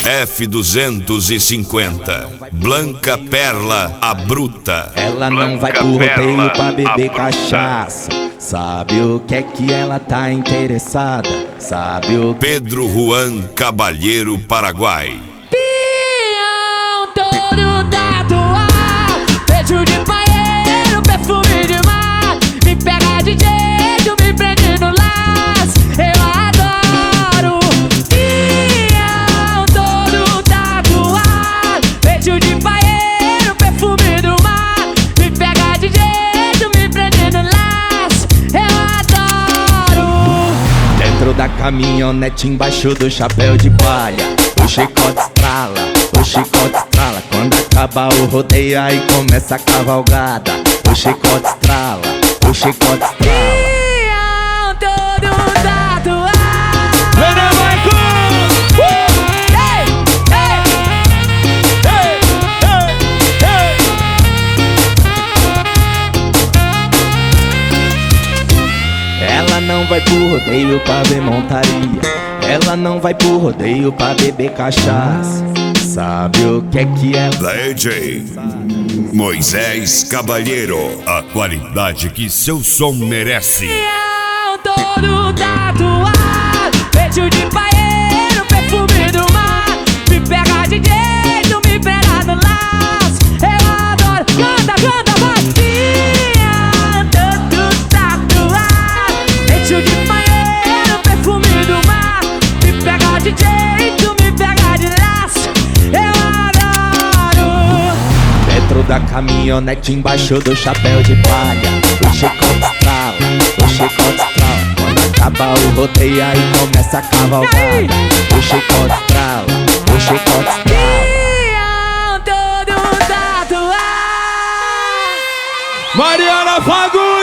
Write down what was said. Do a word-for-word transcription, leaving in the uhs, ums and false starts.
F duzentos e cinquenta. Blanca Perla, a bruta. Ela não vai pro rodeio pra beber cachaça. Sabe o que é que ela tá interessada? Sabe o que... Pedro Juan Cabalheiro, Paraguai. Pião todo tatuado, beijo de banheiro, perfume de mar. Me pega de jeito, me prende no laço, eu adoro. Pião todo tatuado, beijo de banheiro, perfume do mar. Me pega de jeito, me prende no laço, eu adoro. Dentro da caminhonete, embaixo do chapéu de palha, o chicote estrala, o chicote estrala. Quando acaba o rodeio, aí começa a cavalgada. O chicote estrala, o chicote estrala. Pião todo tatuado. Ei, ei, ei. Ela não vai pro rodeio pra ver montaria. Ela não vai pro rodeio pra beber cachaça. Sabe o que é que ela... D J Moisés Cabalheiro, a qualidade que seu som merece. Pião todo tatuado, beijo de banheiro, perfume do mar. Me pega de jeito, me pega no laço, eu adoro. Canta, canta, vai. Pião todo tatuado, beijo de banheiro, perfume do mar. Me pega de jeito, me pega de laço, eu adoro. Dentro da caminhonete, embaixo do chapéu de palha, o chicote estrala, o chicote estrala. Quando acaba o rodeio, aí começa a cavalgada. O chicote estrala, o chicote estrala. Pião todo tatuado. Mariana Fagundes!